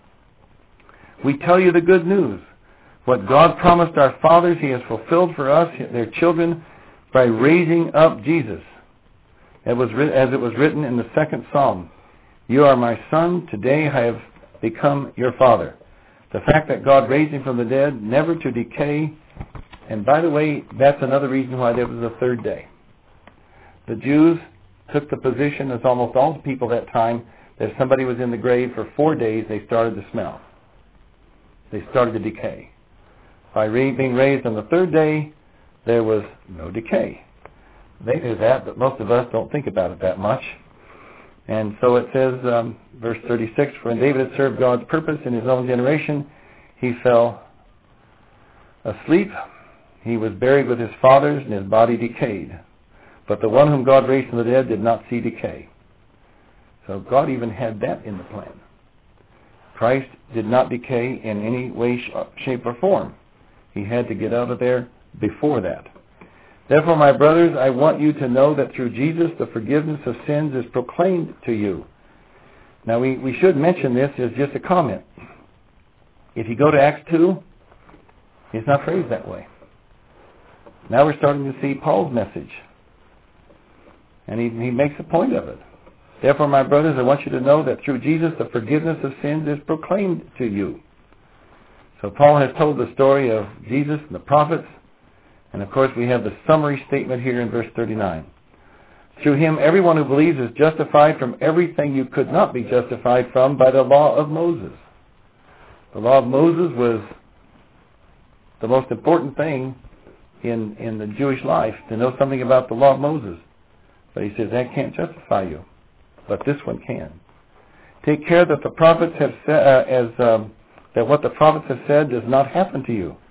S1: We tell you the good news. What God promised our fathers, he has fulfilled for us, their children, by raising up Jesus. It was, as it was written in the second Psalm, "You are my son, today I have become your father." The fact that God raised him from the dead, never to decay. And by the way, that's another reason why there was a third day. The Jews took the position, as almost all the people that time, that if somebody was in the grave for four days, they started to smell. They started to decay. By being raised on the third day, there was no decay. They knew that, but most of us don't think about it that much. And so it says, um, verse thirty-six, "For when David had served God's purpose in his own generation, he fell asleep. He was buried with his fathers, and his body decayed. But the one whom God raised from the dead did not see decay." So God even had that in the plan. Christ did not decay in any way, shape, or form. He had to get out of there before that. "Therefore, my brothers, I want you to know that through Jesus the forgiveness of sins is proclaimed to you." Now, we, we should mention this as just a comment. If you go to Acts two, it's not phrased that way. Now we're starting to see Paul's message. And he, he makes a point of it. "Therefore, my brothers, I want you to know that through Jesus the forgiveness of sins is proclaimed to you." So Paul has told the story of Jesus and the prophets. And of course we have the summary statement here in verse thirty-nine. "Through him everyone who believes is justified from everything you could not be justified from by the law of Moses." The law of Moses was the most important thing in, in the Jewish life, to know something about the law of Moses. But he says that can't justify you. But this one can. "Take care that the prophets have said, uh, as um, that what the prophets have said does not happen to you."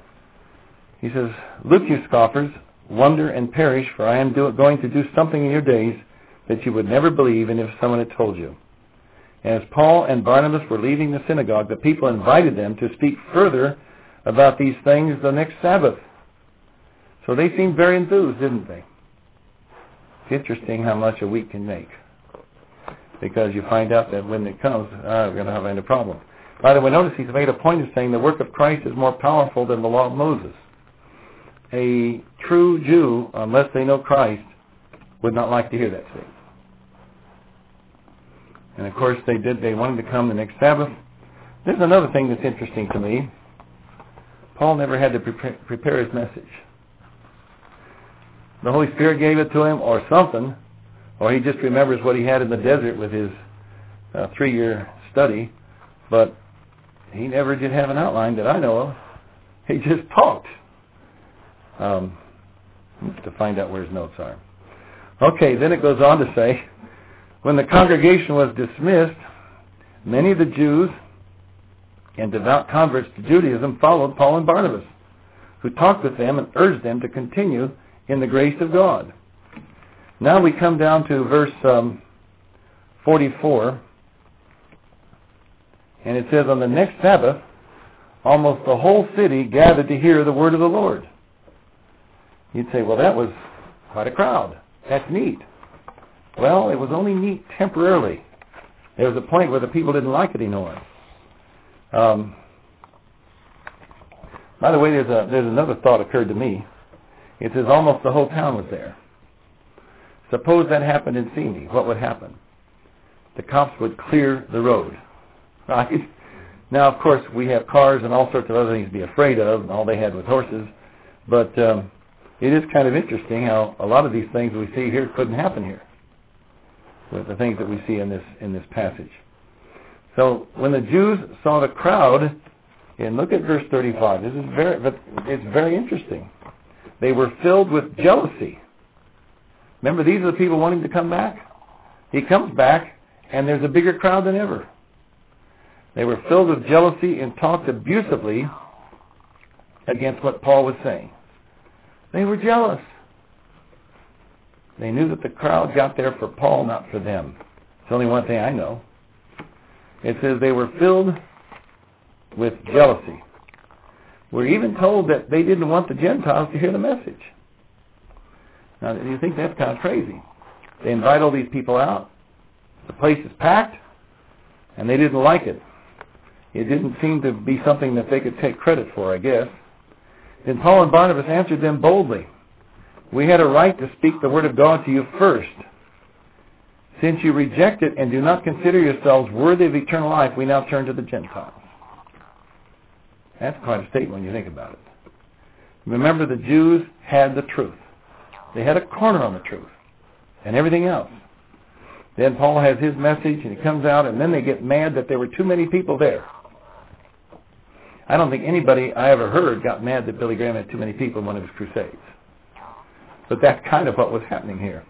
S1: He says, "Look, you scoffers, wonder and perish, for I am do- going to do something in your days that you would never believe, and if someone had told you." As Paul and Barnabas were leaving the synagogue, the people invited them to speak further about these things the next Sabbath. So they seemed very enthused, didn't they? It's interesting how much a week can make, because you find out that when it comes, ah, we're going to have a problem. By the way, notice he's made a point of saying the work of Christ is more powerful than the law of Moses. A true Jew, unless they know Christ, would not like to hear that statement. And of course they did. They wanted to come the next Sabbath. There's another thing that's interesting to me. Paul never had to prepare, prepare his message. The Holy Spirit gave it to him, or something, or he just remembers what he had in the desert with his uh, three-year study. But he never did have an outline that I know of. He just talked. Um, to find out where his notes are. Okay, then it goes on to say, "When the congregation was dismissed, many of the Jews and devout converts to Judaism followed Paul and Barnabas, who talked with them and urged them to continue in the grace of God." Now we come down to verse um, forty-four, and it says, "On the next Sabbath, almost the whole city gathered to hear the word of the Lord." You'd say, well, that was quite a crowd. That's neat. Well, it was only neat temporarily. There was a point where the people didn't like it anymore. Um, by the way, there's, a, there's another thought occurred to me. It says almost the whole town was there. Suppose that happened in Simi. What would happen? The cops would clear the road. Right? Now, of course, we have cars and all sorts of other things to be afraid of, and all they had was horses. But um, it is kind of interesting how a lot of these things we see here couldn't happen here, with the things that we see in this in this passage. So when the Jews saw the crowd, and look at verse thirty-five. This is very, but it's very interesting. They were filled with jealousy. Remember, these are the people wanting to come back. He comes back, and there's a bigger crowd than ever. They were filled with jealousy and talked abusively against what Paul was saying. They were jealous. They knew that the crowd got there for Paul, not for them. It's only one thing I know. It says they were filled with jealousy. We're even told that they didn't want the Gentiles to hear the message. Now, do you think that's kind of crazy? They invite all these people out. The place is packed, and they didn't like it. It didn't seem to be something that they could take credit for, I guess. Then Paul and Barnabas answered them boldly. We had a right to speak the word of God to you first. Since you reject it and do not consider yourselves worthy of eternal life, we now turn to the Gentiles. That's quite a statement when you think about it. Remember, the Jews had the truth. They had a corner on the truth and everything else. Then Paul has his message, and he comes out, and then they get mad that there were too many people there. I don't think anybody I ever heard got mad that Billy Graham had too many people in one of his crusades. But that's kind of what was happening here.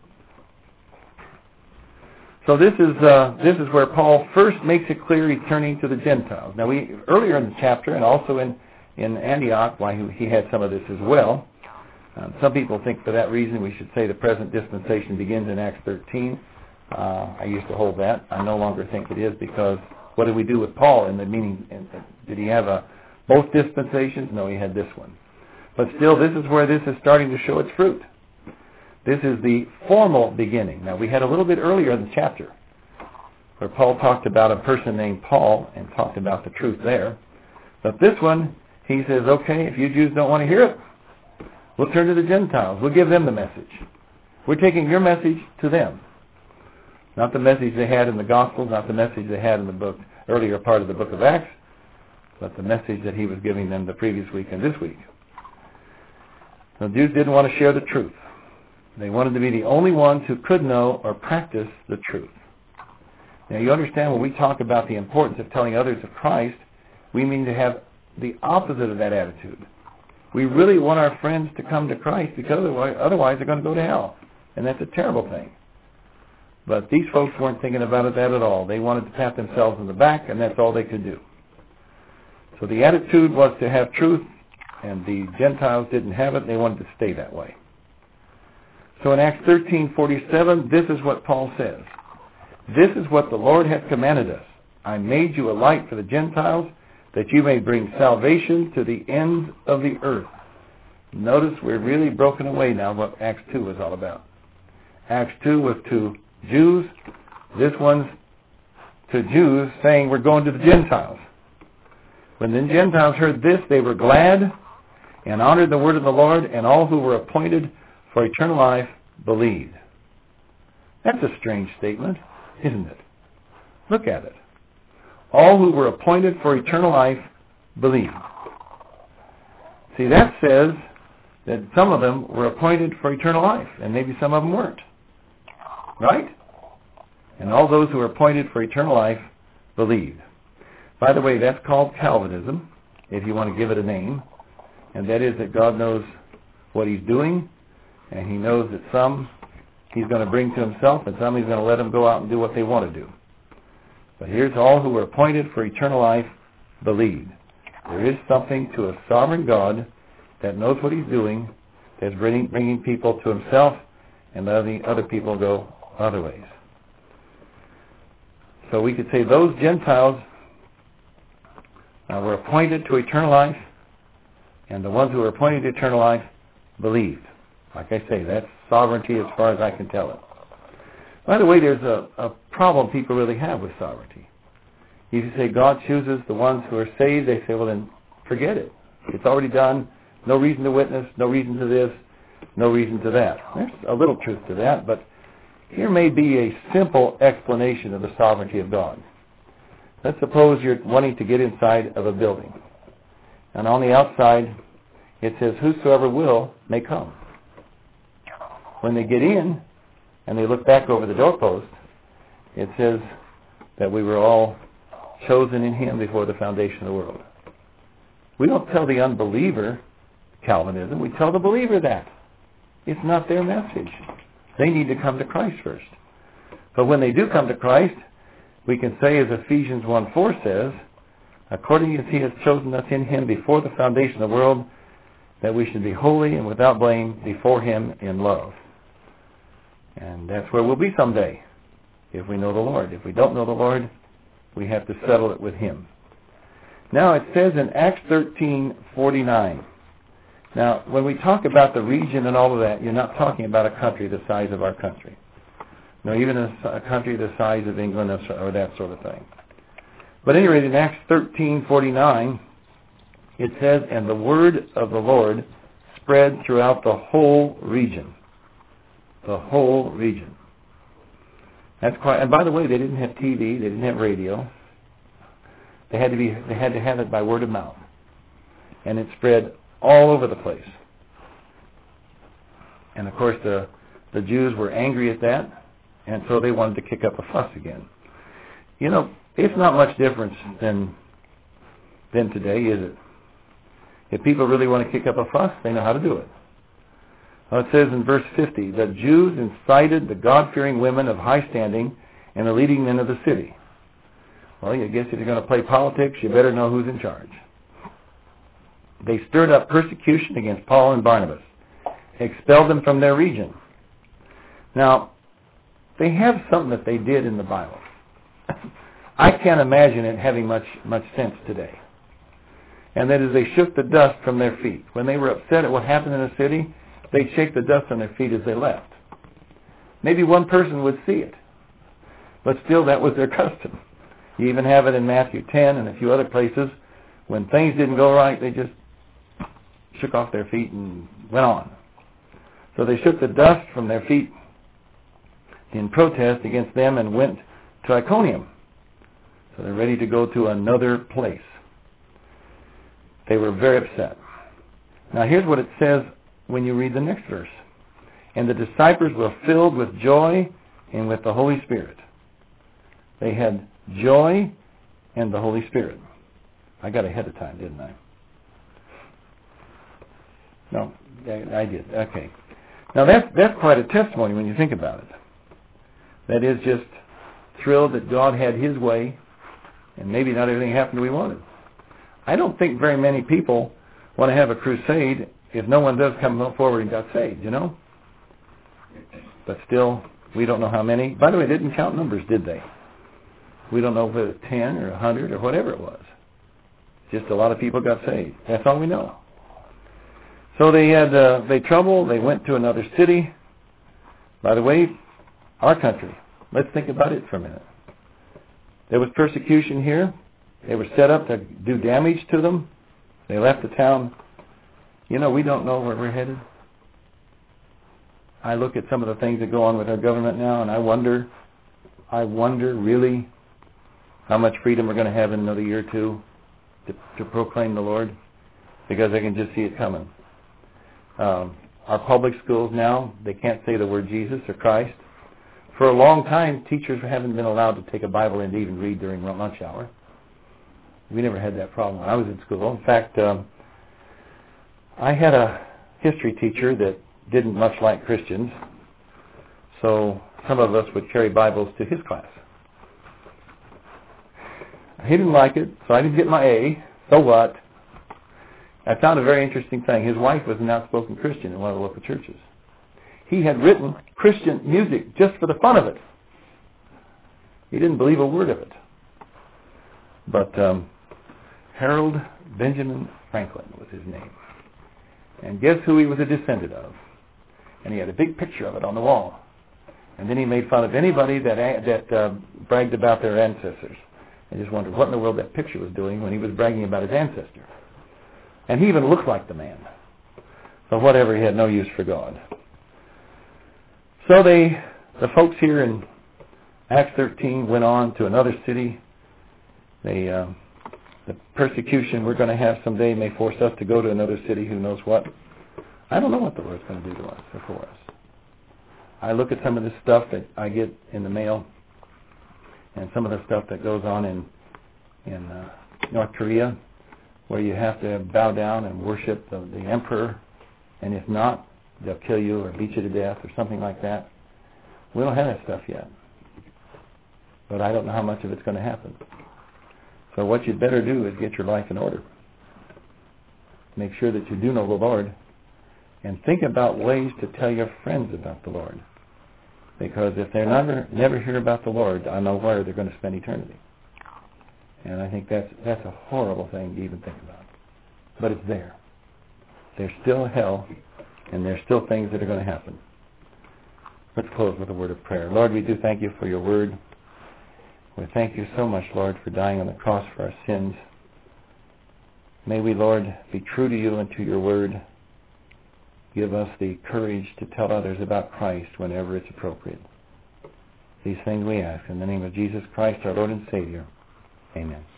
S1: So this is uh, this is where Paul first makes it clear he's turning to the Gentiles. Now, we earlier in the chapter, and also in, in Antioch, why he, he had some of this as well. Um, some people think for that reason we should say the present dispensation begins in Acts thirteen. Uh, I used to hold that. I no longer think it is, because what did we do with Paul in the meaning? In, did he have a, both dispensations? No, he had this one. But still, this is where this is starting to show its fruit. This is the formal beginning. Now, we had a little bit earlier in the chapter where Paul talked about a person named Paul and talked about the truth there. But this one, he says, okay, if you Jews don't want to hear it, we'll turn to the Gentiles. We'll give them the message. We're taking your message to them. Not the message they had in the Gospels, not the message they had in the book, earlier part of the book of Acts, but the message that he was giving them the previous week and this week. The Jews didn't want to share the truth. They wanted to be the only ones who could know or practice the truth. Now, you understand when we talk about the importance of telling others of Christ, we mean to have the opposite of that attitude. We really want our friends to come to Christ, because otherwise, otherwise they're going to go to hell. And that's a terrible thing. But these folks weren't thinking about it that at all. They wanted to pat themselves on the back, and that's all they could do. So the attitude was to have truth, and the Gentiles didn't have it. They wanted to stay that way. So in Acts thirteen forty-seven, this is what Paul says. This is what the Lord hath commanded us. I made you a light for the Gentiles, that you may bring salvation to the ends of the earth. Notice we're really broken away now what Acts two was all about. Acts two was to Jews. This one's to Jews saying we're going to the Gentiles. When the Gentiles heard this, they were glad and honored the word of the Lord, and all who were appointed for eternal life believed. That's a strange statement, isn't it? Look at it. All who were appointed for eternal life believed. See, that says that some of them were appointed for eternal life, and maybe some of them weren't. Right? And all those who were appointed for eternal life believed. By the way, that's called Calvinism, if you want to give it a name. And that is that God knows what he's doing, and he knows that some he's going to bring to himself, and some he's going to let them go out and do what they want to do. But here's all who were appointed for eternal life believed. There is something to a sovereign God that knows what he's doing, that's bringing, bringing people to himself, and letting other people go other ways. So we could say those Gentiles uh, were appointed to eternal life, and the ones who were appointed to eternal life believed. Like I say, that's sovereignty as far as I can tell it. By the way, there's a, a problem people really have with sovereignty. If you say God chooses the ones who are saved, they say, well then, forget it. It's already done. No reason to witness, no reason to this, no reason to that. There's a little truth to that, but here may be a simple explanation of the sovereignty of God. Let's suppose you're wanting to get inside of a building. And on the outside, it says, whosoever will may come. When they get in, and they look back over the doorpost, it says that we were all chosen in him before the foundation of the world. We don't tell the unbeliever Calvinism. We tell the believer that. It's not their message. They need to come to Christ first. But when they do come to Christ, we can say, as Ephesians one four says, according as he has chosen us in him before the foundation of the world, that we should be holy and without blame before Him in love. And that's where we'll be someday, if we know the Lord. If we don't know the Lord, we have to settle it with Him. Now it says in Acts thirteen forty-nine. Now, when we talk about the region and all of that, you're not talking about a country the size of our country. No, even a, a country the size of England or that sort of thing. But anyway, in Acts thirteen forty-nine, it says, and the word of the Lord spread throughout the whole region. The whole region. That's quite. And by the way, they didn't have T V. They didn't have radio. They had to be. They had to have it by word of mouth, and it spread all over the place. And of course, the the Jews were angry at that, and so they wanted to kick up a fuss again. You know, it's not much difference than than today, is it? If people really want to kick up a fuss, they know how to do it. Well, it says in verse fifty, the Jews incited the God-fearing women of high standing and the leading men of the city. Well, I guess if you're going to play politics, you better know who's in charge. They stirred up persecution against Paul and Barnabas, expelled them from their region. Now, they have something that they did in the Bible. I can't imagine it having much, much sense today. And that is they shook the dust from their feet. When they were upset at what happened in the city, they'd shake the dust on their feet as they left. Maybe one person would see it, but still that was their custom. You even have it in Matthew ten and a few other places. When things didn't go right, they just shook off their feet and went on. So they shook the dust from their feet in protest against them and went to Iconium. So they're ready to go to another place. They were very upset. Now here's what it says when you read the next verse. And the disciples were filled with joy and with the Holy Spirit. They had joy and the Holy Spirit. I got ahead of time, didn't I? No, I did. Okay. Now that's, that's quite a testimony when you think about it. That is just thrilled that God had His way and maybe not everything happened we wanted. I don't think very many people want to have a crusade if no one does come forward and got saved, you know? But still, we don't know how many. By the way, they didn't count numbers, did they? We don't know if it was ten or a hundred or whatever it was. Just a lot of people got saved. That's all we know. So they had uh, they trouble. They went to another city. By the way, our country. Let's think about it for a minute. There was persecution here. They were set up to do damage to them. They left the town. You know, we don't know where we're headed. I look at some of the things that go on with our government now, and I wonder, I wonder really how much freedom we're going to have in another year or two to, to proclaim the Lord, because I can just see it coming. Um, our public schools now, they can't say the word Jesus or Christ. For a long time, teachers haven't been allowed to take a Bible and even read during lunch hour. We never had that problem when I was in school. In fact, um, I had a history teacher that didn't much like Christians, so some of us would carry Bibles to his class. He didn't like it, so I didn't get my A. So what? I found a very interesting thing. His wife was an outspoken Christian in one of the local churches. He had written Christian music just for the fun of it. He didn't believe a word of it. But um, Harold Benjamin Franklin was his name. And guess who he was a descendant of? And he had a big picture of it on the wall. And then he made fun of anybody that that uh, bragged about their ancestors. I just wondered what in the world that picture was doing when he was bragging about his ancestor. And he even looked like the man. So whatever, he had no use for God. So they, the folks here in Acts thirteen went on to another city. They, uh, the persecution we're going to have someday may force us to go to another city, who knows what. I don't know what the Lord's going to do to us or for us. I look at some of this stuff that I get in the mail and some of the stuff that goes on in, in uh, North Korea, where you have to bow down and worship the, the emperor, and if not, they'll kill you or beat you to death or something like that. We don't have that stuff yet. But I don't know how much of it's going to happen. So what you'd better do is get your life in order. make sure that you do know the Lord, and think about ways to tell your friends about the Lord. Because if they never never hear about the Lord, I know where they're going to spend eternity. And I think that's that's a horrible thing to even think about. But it's there. There's still hell, and there's still things that are going to happen. Let's close with a word of prayer. Lord, we do thank you for your word. We thank you so much, Lord, for dying on the cross for our sins. May we, Lord, be true to you and to your word. Give us the courage to tell others about Christ whenever it's appropriate. These things we ask in the name of Jesus Christ, our Lord and Savior. Amen.